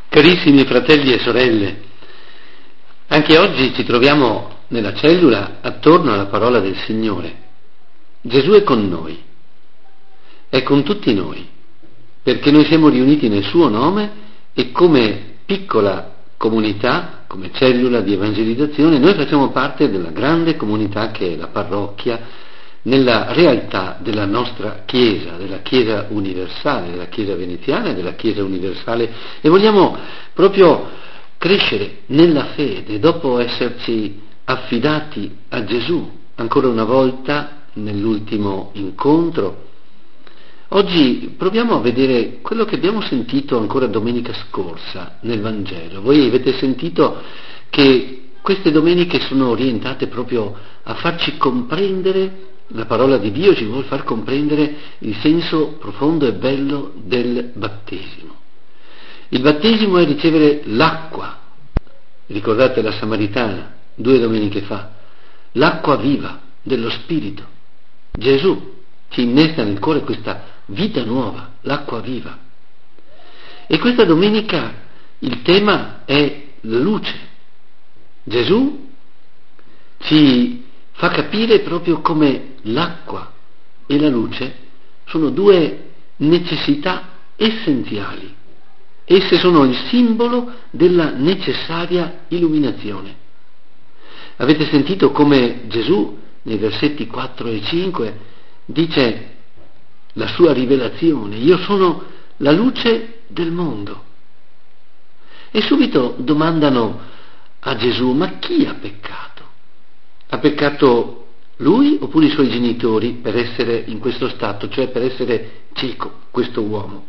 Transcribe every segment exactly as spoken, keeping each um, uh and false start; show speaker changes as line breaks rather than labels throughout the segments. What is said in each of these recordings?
Carissimi fratelli e sorelle, anche oggi ci troviamo nella cellula attorno alla parola del Signore. Gesù è con noi, è con tutti noi, perché noi siamo riuniti nel suo nome e come piccola comunità, come cellula di evangelizzazione, noi facciamo parte della grande comunità che è la parrocchia, nella realtà della nostra Chiesa, della Chiesa universale, della Chiesa veneziana e della Chiesa universale, e vogliamo proprio crescere nella fede dopo esserci affidati a Gesù ancora una volta nell'ultimo incontro. Oggi proviamo a vedere quello che abbiamo sentito ancora domenica scorsa nel Vangelo. Voi avete sentito che queste domeniche sono orientate proprio a farci comprendere. La parola di Dio ci vuole far comprendere il senso profondo e bello del battesimo. Il battesimo è ricevere l'acqua, ricordate la Samaritana, due domeniche fa, l'acqua viva dello Spirito. Gesù ci innesta nel cuore questa vita nuova, l'acqua viva. E questa domenica il tema è la luce. Gesù ci fa capire proprio come l'acqua e la luce sono due necessità essenziali. Esse sono il simbolo della necessaria illuminazione. Avete sentito come Gesù nei versetti quattro e cinque dice la sua rivelazione: io sono la luce del mondo. E subito domandano a Gesù: ma chi ha peccato? Ha peccato lui oppure i suoi genitori per essere in questo stato, cioè per essere cieco, questo uomo?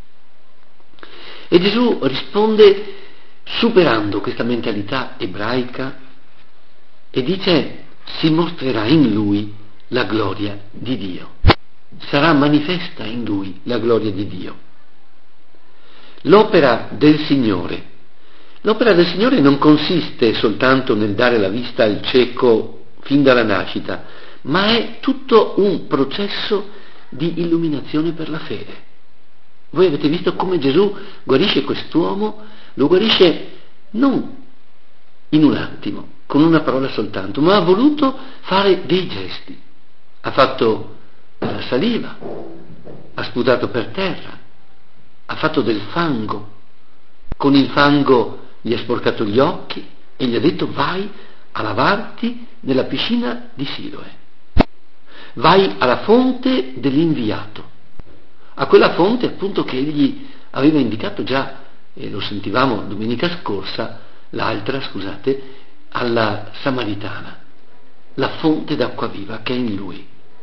E Gesù risponde superando questa mentalità ebraica e dice: si mostrerà in lui la gloria di Dio, sarà manifesta in lui la gloria di Dio. L'opera del Signore. L'opera del Signore non consiste soltanto nel dare la vista al cieco fin dalla nascita, ma è tutto un processo di illuminazione per la fede. Voi avete visto come Gesù guarisce quest'uomo, lo guarisce non in un attimo, con una parola soltanto, ma ha voluto fare dei gesti. Ha fatto la saliva, ha sputato per terra, ha fatto del fango, con il fango gli ha sporcato gli occhi e gli ha detto: vai a lavarti nella piscina di Siloe, vai alla fonte dell'inviato, a quella fonte appunto che egli aveva indicato già, e lo sentivamo domenica scorsa, l'altra, scusate, alla Samaritana, la fonte d'acqua viva che è in lui.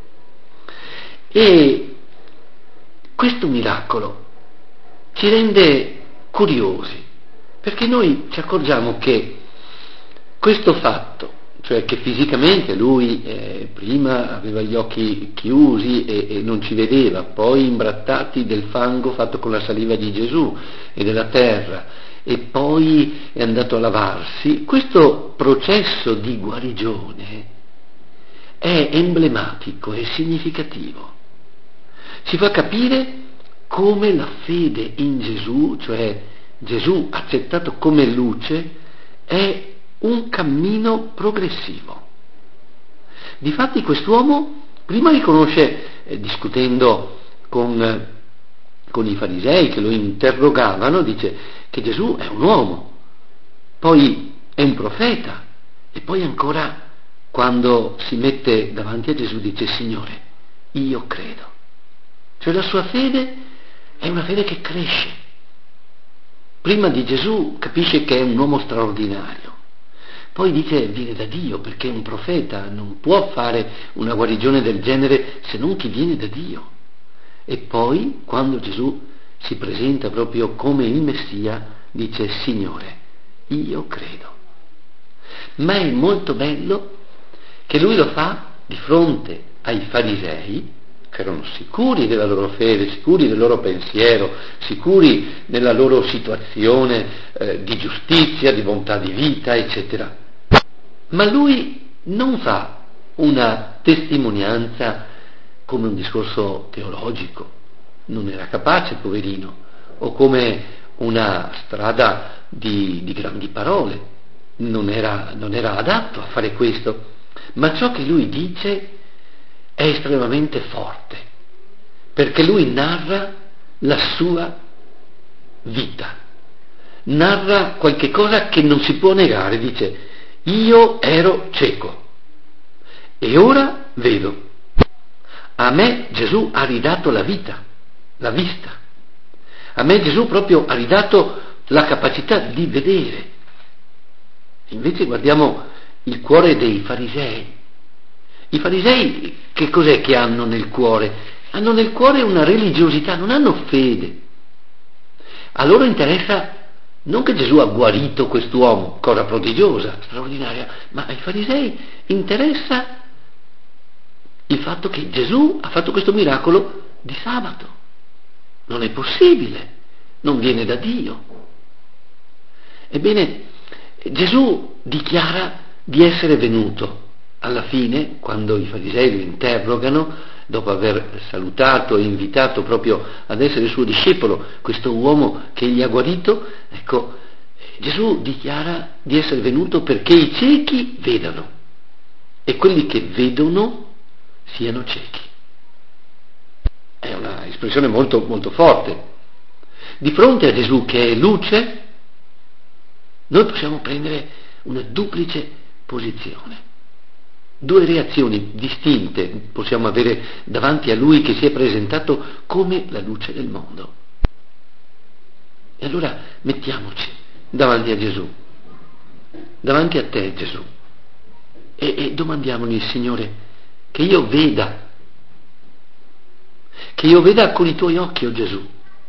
E questo miracolo ci rende curiosi, perché noi ci accorgiamo che questo fatto, cioè che fisicamente lui eh, prima aveva gli occhi chiusi e, e non ci vedeva, poi imbrattati del fango fatto con la saliva di Gesù e della terra, e poi è andato a lavarsi, questo processo di guarigione è emblematico, è significativo. Ci fa capire come la fede in Gesù, cioè Gesù accettato come luce, è un cammino progressivo. Difatti quest'uomo prima riconosce, eh, discutendo con, eh, con i farisei che lo interrogavano, dice che Gesù è un uomo, poi è un profeta, e poi ancora quando si mette davanti a Gesù dice: Signore, io credo. Cioè la sua fede è una fede che cresce. Prima di Gesù capisce che è un uomo straordinario, poi dice viene da Dio perché è un profeta, non può fare una guarigione del genere se non chi viene da Dio. E poi quando Gesù si presenta proprio come il Messia dice: Signore, io credo. Ma è molto bello che lui lo fa di fronte ai farisei, che erano sicuri della loro fede, sicuri del loro pensiero, sicuri della loro situazione eh, di giustizia, di bontà di vita, eccetera. Ma lui non fa una testimonianza come un discorso teologico, non era capace, poverino, o come una strada di, di grandi parole, non era, non era adatto a fare questo, ma ciò che lui dice è estremamente forte, perché lui narra la sua vita, narra qualche cosa che non si può negare, dice: io ero cieco e ora vedo. A me Gesù ha ridato la vita, la vista. A me Gesù proprio ha ridato la capacità di vedere. Invece guardiamo il cuore dei farisei. I farisei che cos'è che hanno nel cuore? Hanno nel cuore una religiosità, non hanno fede. A loro interessa non che Gesù ha guarito quest'uomo, cosa prodigiosa, straordinaria, ma ai farisei interessa il fatto che Gesù ha fatto questo miracolo di sabato. Non è possibile, non viene da Dio. Ebbene, Gesù dichiara di essere venuto. Alla fine, quando i farisei lo interrogano, dopo aver salutato e invitato proprio ad essere suo discepolo questo uomo che gli ha guarito, ecco, Gesù dichiara di essere venuto perché i ciechi vedano e quelli che vedono siano ciechi. È una espressione molto, molto forte. Di fronte a Gesù che è luce, noi possiamo prendere una duplice posizione. Due reazioni distinte possiamo avere davanti a Lui che si è presentato come la luce del mondo. E allora mettiamoci davanti a Gesù, davanti a te Gesù, e, e domandiamogli: Signore, che io veda, che io veda con i tuoi occhi, oh Gesù,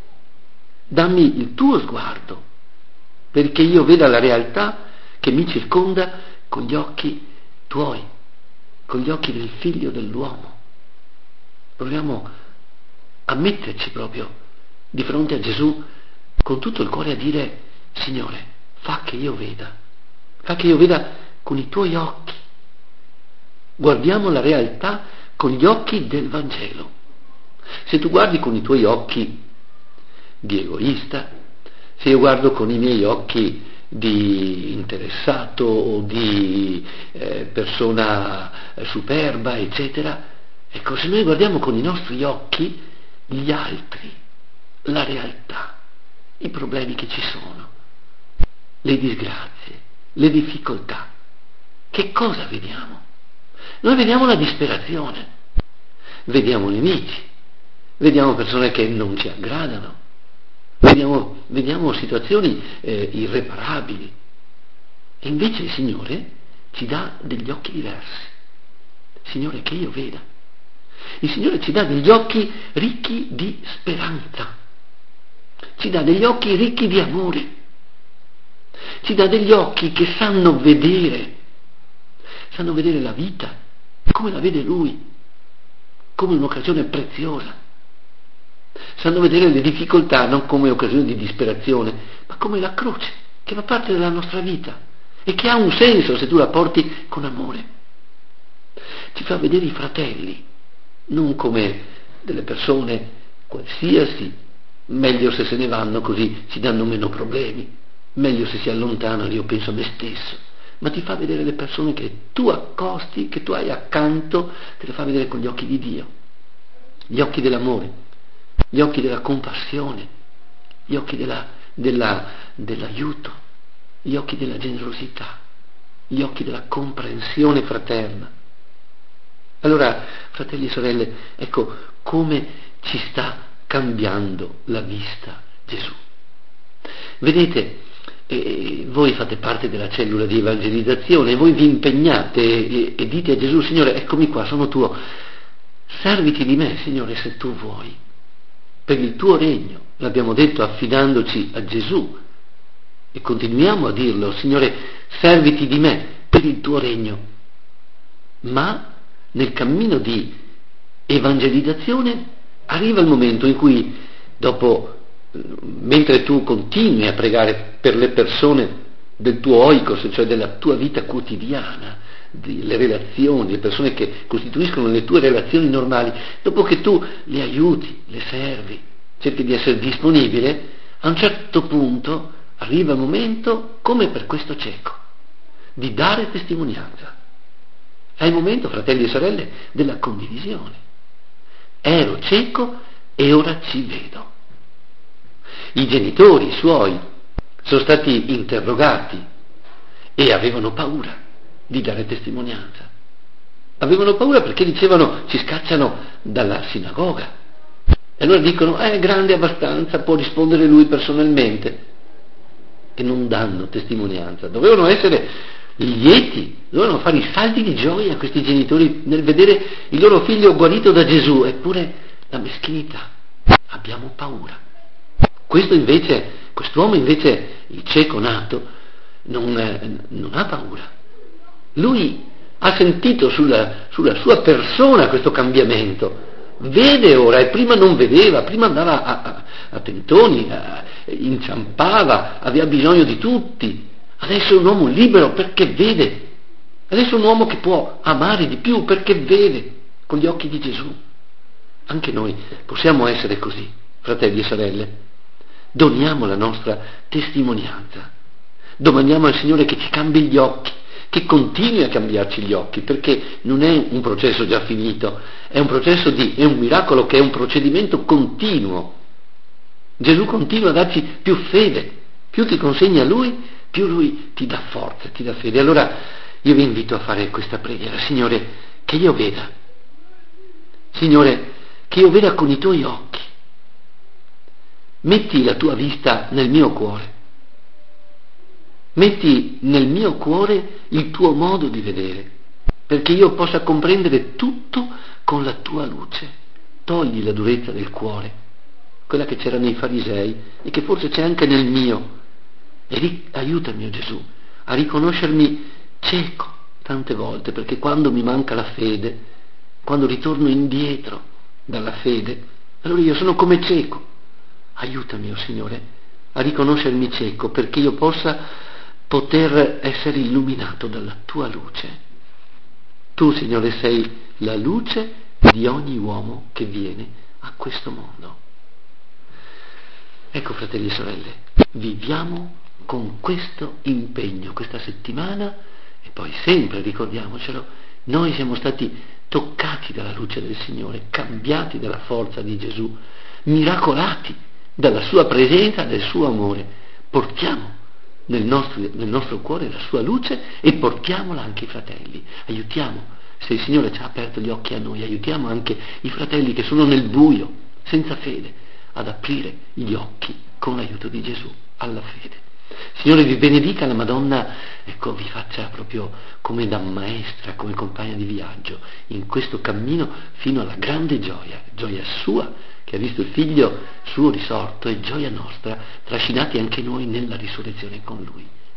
dammi il tuo sguardo, perché io veda la realtà che mi circonda con gli occhi tuoi, con gli occhi del Figlio dell'uomo. Proviamo a metterci proprio di fronte a Gesù con tutto il cuore a dire: Signore, fa che io veda, fa che io veda con i tuoi occhi. Guardiamo la realtà con gli occhi del Vangelo. Se tu guardi con i tuoi occhi di egoista, se io guardo con i miei occhi di interessato o di eh, persona superba, eccetera, ecco, se noi guardiamo con i nostri occhi gli altri, la realtà, i problemi che ci sono, le disgrazie, le difficoltà, che cosa vediamo? Noi vediamo la disperazione, vediamo nemici, vediamo persone che non ci aggradano, vediamo, vediamo situazioni eh, irreparabili. E invece il Signore ci dà degli occhi diversi. Signore, che io veda. Il Signore ci dà degli occhi ricchi di speranza, ci dà degli occhi ricchi di amore, ci dà degli occhi che sanno vedere, sanno vedere la vita come la vede Lui, come un'occasione preziosa. Sanno vedere le difficoltà non come occasione di disperazione, ma come la croce che fa parte della nostra vita e che ha un senso se tu la porti con amore. Ci fa vedere i fratelli non come delle persone qualsiasi, meglio se se ne vanno così ci danno meno problemi, meglio se si allontanano, io penso a me stesso, ma ti fa vedere le persone che tu accosti, che tu hai accanto, te le fa vedere con gli occhi di Dio, gli occhi dell'amore, gli occhi della compassione, gli occhi della, della, dell'aiuto, gli occhi della generosità, gli occhi della comprensione fraterna. Allora, fratelli e sorelle, ecco come ci sta cambiando la vista Gesù. Vedete, eh, voi fate parte della cellula di evangelizzazione, voi vi impegnate e, e dite a Gesù: Signore, eccomi qua, sono tuo, serviti di me, Signore, se tu vuoi, per il tuo regno. L'abbiamo detto affidandoci a Gesù e continuiamo a dirlo: Signore, serviti di me per il tuo regno. Ma nel cammino di evangelizzazione arriva il momento in cui, dopo, mentre tu continui a pregare per le persone del tuo oikos, cioè della tua vita quotidiana, le relazioni, le persone che costituiscono le tue relazioni normali, dopo che tu le aiuti, le servi, cerchi di essere disponibile, A un certo punto arriva il momento, come per questo cieco, di dare testimonianza. È il momento, fratelli e sorelle, della condivisione. Ero cieco e ora ci vedo. I genitori suoi sono stati interrogati e avevano paura di dare testimonianza. Avevano paura perché dicevano ci scacciano dalla sinagoga. E allora dicono è grande abbastanza, può rispondere lui personalmente. E non danno testimonianza. Dovevano essere lieti, dovevano fare i salti di gioia questi genitori nel vedere il loro figlio guarito da Gesù, eppure la meschinità, abbiamo paura. Questo invece, quest'uomo invece, il cieco nato, non, eh, non ha paura. Lui ha sentito sulla, sulla sua persona questo cambiamento, vede ora e prima non vedeva, prima andava a, a, a tentoni, a, inciampava, aveva bisogno di tutti. Adesso è un uomo libero perché vede, adesso è un uomo che può amare di più perché vede con gli occhi di Gesù. Anche noi possiamo essere così, fratelli e sorelle. Doniamo la nostra testimonianza, domandiamo al Signore che ci cambi gli occhi, che continui a cambiarci gli occhi, perché non è un processo già finito, è un processo di, è un miracolo che è un procedimento continuo. Gesù continua a darci più fede, più ti consegna a Lui, più Lui ti dà forza, ti dà fede. Allora io vi invito a fare questa preghiera: Signore, che io veda, Signore, che io veda con i Tuoi occhi, metti la Tua vista nel mio cuore, metti nel mio cuore il Tuo modo di vedere, perché io possa comprendere tutto con la Tua luce. Togli la durezza del cuore, quella che c'era nei farisei e che forse c'è anche nel mio, e ri- aiutami, oh Gesù, a riconoscermi cieco tante volte, perché quando mi manca la fede, quando ritorno indietro dalla fede, allora io sono come cieco. Aiutami, oh Signore, a riconoscermi cieco, perché io possa poter essere illuminato dalla Tua luce. Tu, Signore, sei la luce di ogni uomo che viene a questo mondo. Ecco, fratelli e sorelle, viviamo con questo impegno questa settimana, e poi sempre ricordiamocelo, noi siamo stati toccati dalla luce del Signore, cambiati dalla forza di Gesù, miracolati dalla Sua presenza, del Suo amore. Portiamo nel nostro, nel nostro cuore la Sua luce e portiamola anche ai fratelli. Aiutiamo, se il Signore ci ha aperto gli occhi a noi, aiutiamo anche i fratelli che sono nel buio, senza fede, ad aprire gli occhi con l'aiuto di Gesù alla fede. Signore, vi benedica la Madonna, ecco, vi faccia proprio come da maestra, come compagna di viaggio in questo cammino fino alla grande gioia, gioia sua che ha visto il figlio suo risorto, e gioia nostra, trascinati anche noi nella risurrezione con lui.